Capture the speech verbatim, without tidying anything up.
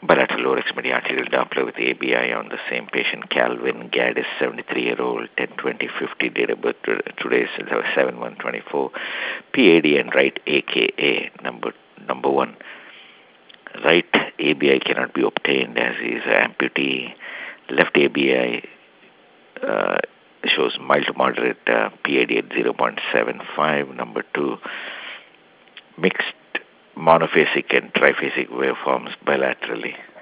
bilateral lower extremity arterial Doppler with A B I on the same patient. Calvin Gaddis, seventy-three-year-old, ten twenty fifty, date of birth today is seven one twenty-four. P A D and right A K A. Number number one, right A B I cannot be obtained as he is an amputee. Left A B I uh, shows mild to moderate uh, P A D at zero point seven five. Number two, mixed monophasic and triphasic waveforms bilaterally.